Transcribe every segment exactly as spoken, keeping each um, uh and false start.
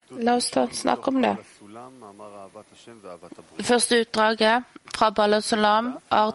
La oss da snakke om det. Det første utdraget fra Baal Sulam er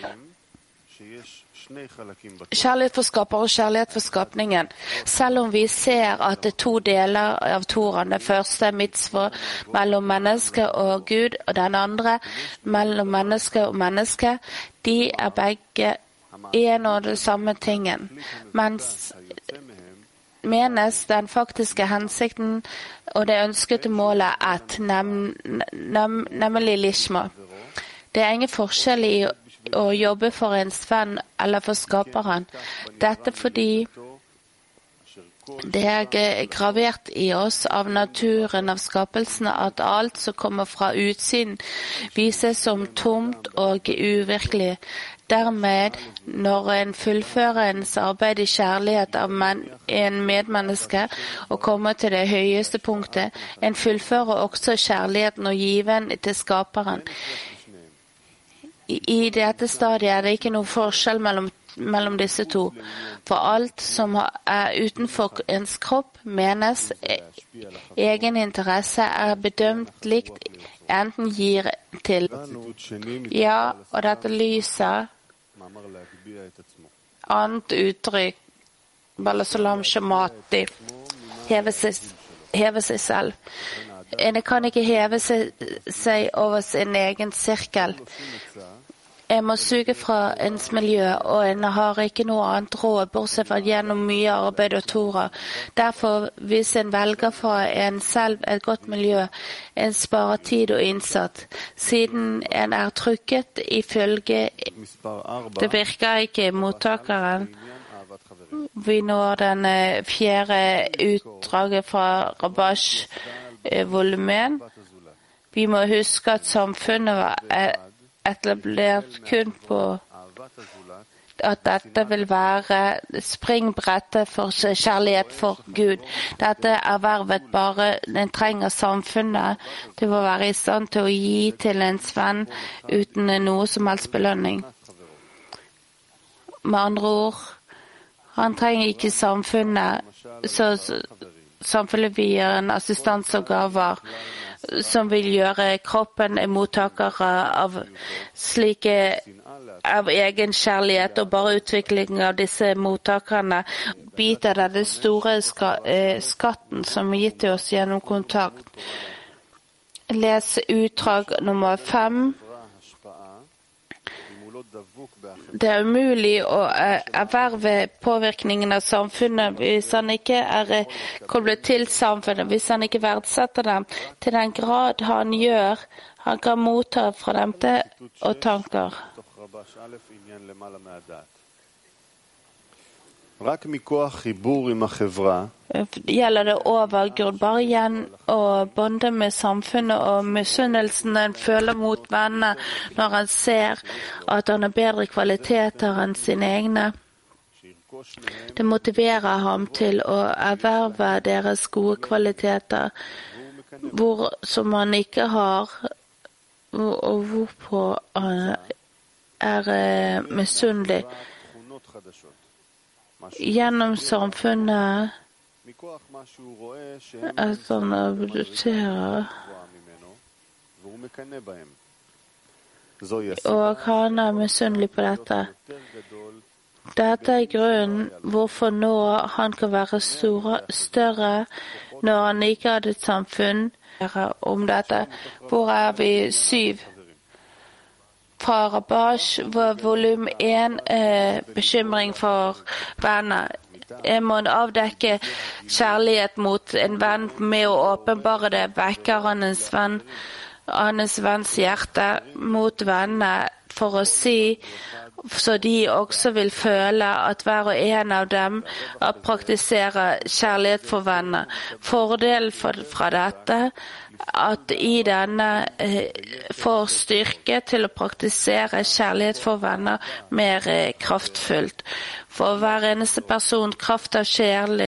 kjærlighet for skaper og kjærlighet for skapningen. Selv om vi ser at det er to deler av Toraen, det første er mitzvah mellom menneske og Gud, og den andre mellom menneske og menneske, de er begge en og det samme tingen. Mens menes den faktiske hensikten og det ønskede målet at nem, nem, nemlig lishma. Det er ingen forskjell i å jobbe for en venn eller for skaperen. Dette fordi det er gravert i oss av naturen, av skapelsen, at alt som kommer fra utsiden vises som tomt og uvirkelig. Dermed, når en fullfører ens arbeid i kjærlighet av en medmenneske og kommer til det høyeste punktet, en fullfører også kjærligheten og given til skaperen. I dette stadiet er det ikke noen forskjell mellom, mellom disse to. For alt som er utenfor ens kropp, menes egen interesse er bedømt likt, enten gir til ja, og dette lyset annet uttrykk Baal Sulam Shamati heve seg, heve seg selv. En kan ikke heve seg, seg over sin egen sirkel. En må suge fra ens miljø, og en har ikke noe annet råd, bortsett fra gjennom mye arbeid og Tora. Derfor, hvis en velger for en selv et godt miljø, en sparer tid og innsatt. Siden en er trykket ifølge, det virker ikke mottakeren. Vi når den fjerde utdraget fra Rabash-volumen. Vi må huske at samfunnet var etablert kun på at dette vil være springbrettet for kjærlighet for Gud. Dette er vervet bare en trenger samfunnet til å være i stand til å gi til en venn uten noe som helst belønning. Med andre ord, han trenger ikke samfunnet, så samfunnet vil gjøre en assistanse og gaver som vil gjøre kroppen en mottaker av slike av egen kjærlighet, og bare utvikling av disse mottakerne biter av den store skatten som er gitt til oss gjennom kontakt. Les utdrag nummer fem. Det er umulig å erverve påvirkningen av samfunnet hvis han ikke er koblet til samfunnet, hvis han ikke verdsetter dem til den grad han gjør. Han kan motta fra dem til og tanker. Gjelder det over Gud, bare igjen å bonde med samfunnet og misunnelsen en føler mot venner når han ser at han har bedre kvaliteter enn sine egne. Det motiverer ham til å erverve deres gode kvaliteter, hvor som han ikke har, og hvorpå han er misunnelig. Gjennom samfunnet at han abuduterer og han er misunnelig på dette. Dette er grunnen hvorfor nå han kan være store, større når han ikke hadde et samfunn om dette. Hvor er vi syv? Fra Rabash var volum én eh, bekymring for venner. En må avdekke kjærlighet mot en venn med å åpenbare det, vekker hans venn, hans venns hjerte mot venner for å si, så de også vil føle at hver og en av dem praktiserer kjærlighet for venner. Fordelen fra dette at i denne eh, får styrke til å praktisere kjærlighet for venner mer eh, kraftfullt. For hver eneste person kraft av kjærlighet